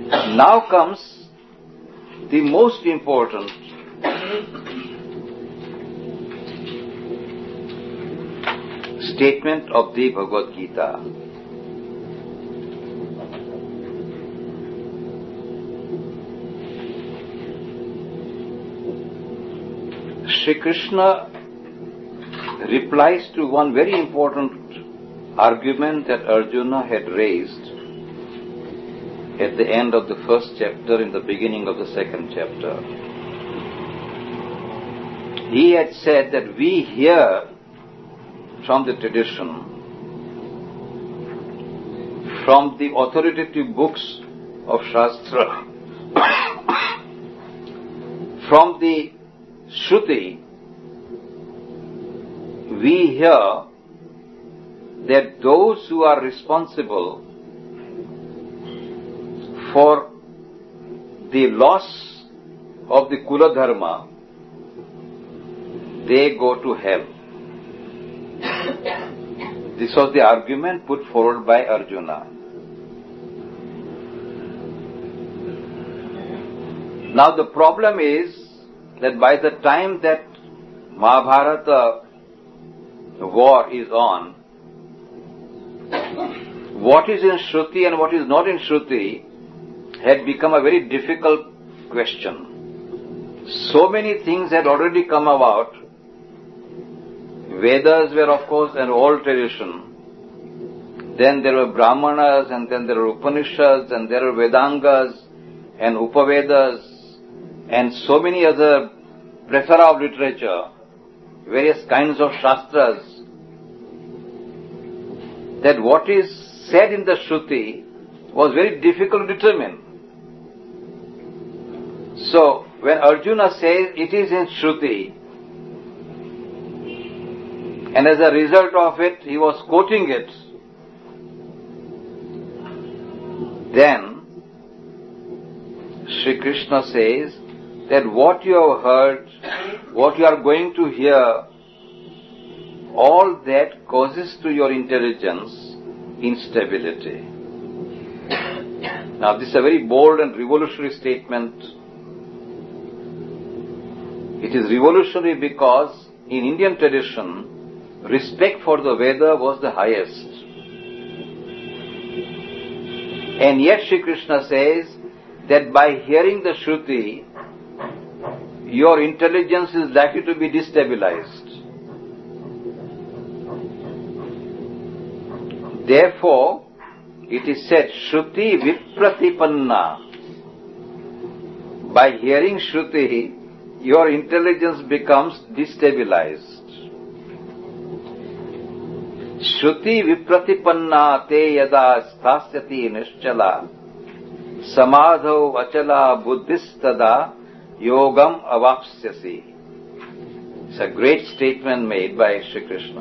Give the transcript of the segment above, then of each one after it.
Now comes the most important statement of the Bhagavad Gita. Shri Krishna replies to one very important argument that Arjuna had raised at the end of the first chapter, in the beginning of the second chapter. He had said that we hear from the tradition, from the authoritative books of Shastra, from the Shruti, we hear that those who are responsible for the loss of the Kula Dharma, they go to hell. This was the argument put forward by Arjuna. Now the problem is that by the time that Mahabharata war is on, what is in Shruti and what is not in Shruti had become a very difficult question. So many things had already come about. Vedas were, of course, an old tradition. Then there were Brahmanas, and then there were Upanishads, and there were Vedangas, and Upavedas, and so many other plethora of literature, various kinds of Shastras, that what is said in the Shruti was very difficult to determine. So, when Arjuna says it is in Shruti, and as a result of it, he was quoting it, then Shri Krishna says that what you have heard, what you are going to hear, all that causes to your intelligence instability. Now, this is a very bold and revolutionary statement. It is revolutionary because in Indian tradition, respect for the Veda was the highest. And yet Shri Krishna says that by hearing the Shruti, your intelligence is likely to be destabilized. Therefore, it is said, Shruti Vipratipanna. By hearing Shruti, your intelligence becomes destabilized. Shruti Vipratipanna te yada sthasyati nischala samadho achala buddhistada yogam avapsyasi. It's a great statement made by Shri Krishna.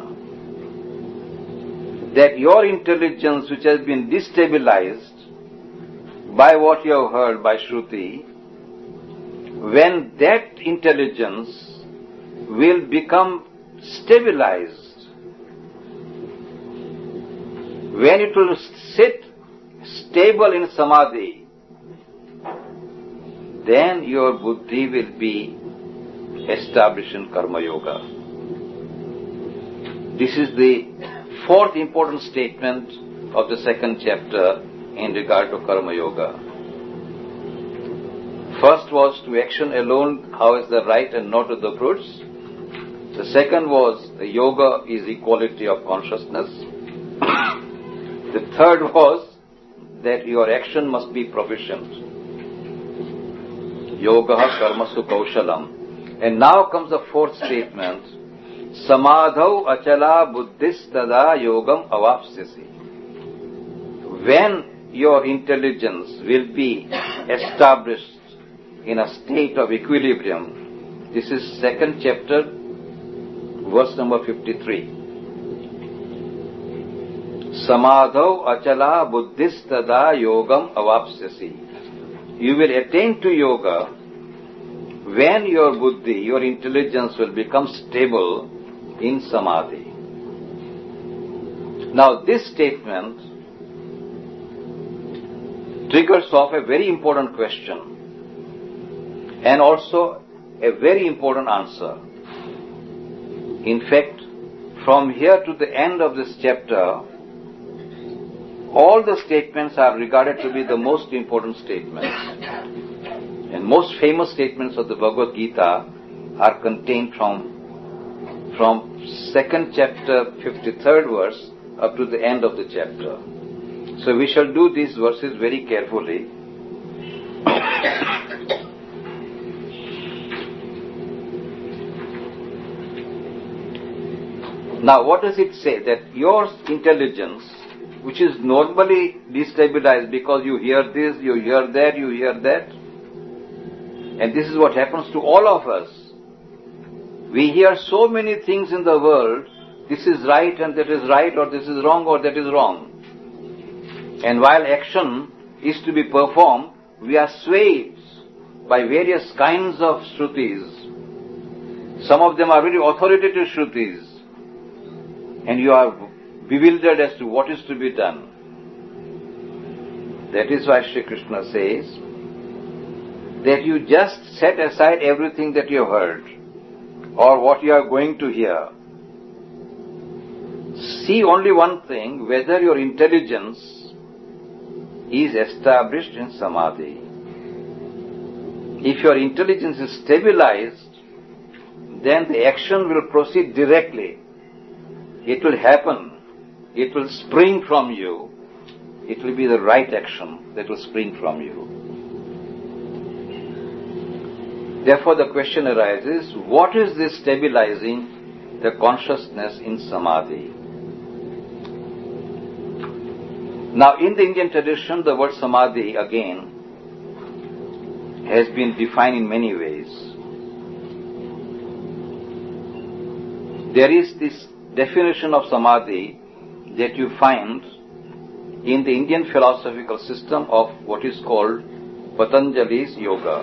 That your intelligence, which has been destabilized by what you have heard by Shruti, when that intelligence will become stabilized, when it will sit stable in samadhi, then your buddhi will be established in karma yoga. This is the fourth important statement of the second chapter in regard to karma yoga. First was to action alone, how is the right and not of the brutes. The second was the yoga is equality of consciousness. The third was that your action must be proficient. Yoga karmasu kaushalam. And now comes the fourth statement. Samadhau achala buddhistada yogam avapsyasi. When your intelligence will be established in a state of equilibrium, this is second chapter, verse number 53. Samadhau achala buddhistada yogam avapsyasi. You will attain to yoga when your buddhi, your intelligence will become stable in samadhi. Now this statement triggers off a very important question and also a very important answer. In fact, from here to the end of this chapter, all the statements are regarded to be the most important statements. And most famous statements of the Bhagavad Gita are contained from second chapter, 53rd verse, up to the end of the chapter. So we shall do these verses very carefully. Now, what does it say? That your intelligence, which is normally destabilized because you hear this, you hear that, you hear that, and this is what happens to all of us. We hear so many things in the world, this is right and that is right, or this is wrong or that is wrong. And while action is to be performed, we are swayed by various kinds of Shrutis. Some of them are very authoritative Shrutis. And you are bewildered as to what is to be done. That is why Sri Krishna says that you just set aside everything that you have heard or what you are going to hear. See only one thing, whether your intelligence is established in Samadhi. If your intelligence is stabilized, then the action will proceed directly. It will happen. It will spring from you. It will be the right action that will spring from you. Therefore, the question arises, what is this stabilizing the consciousness in Samadhi? Now, in the Indian tradition, the word Samadhi, again, has been defined in many ways. There is this definition of Samadhi that you find in the Indian philosophical system of what is called Patanjali's Yoga,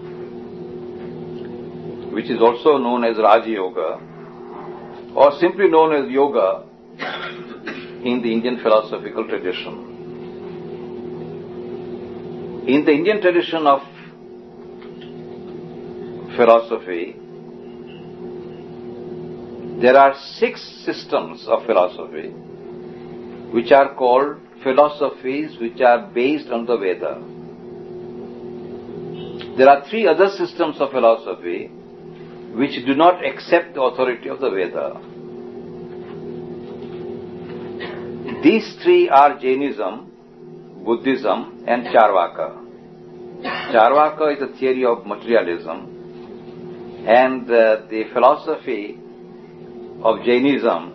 which is also known as Raja Yoga, or simply known as Yoga in the Indian philosophical tradition. In the Indian tradition of philosophy, there are 6 systems of philosophy which are called philosophies which are based on the Veda. There are 3 other systems of philosophy which do not accept the authority of the Veda. These 3 are Jainism, Buddhism and Charvaka. Charvaka is a theory of materialism, and the philosophy of Jainism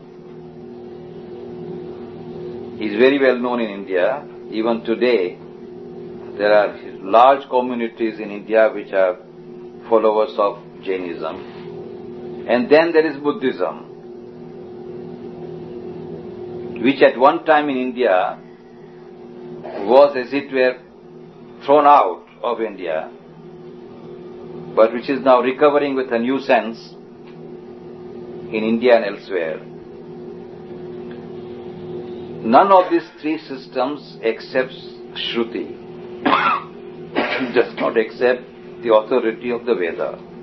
is very well known in India. Even today, there are large communities in India which are followers of Jainism. And then there is Buddhism, which at one time in India was, as it were, thrown out of India, but which is now recovering with a new sense in India and elsewhere. None of these 3 systems accepts Shruti. Does not accept the authority of the Veda.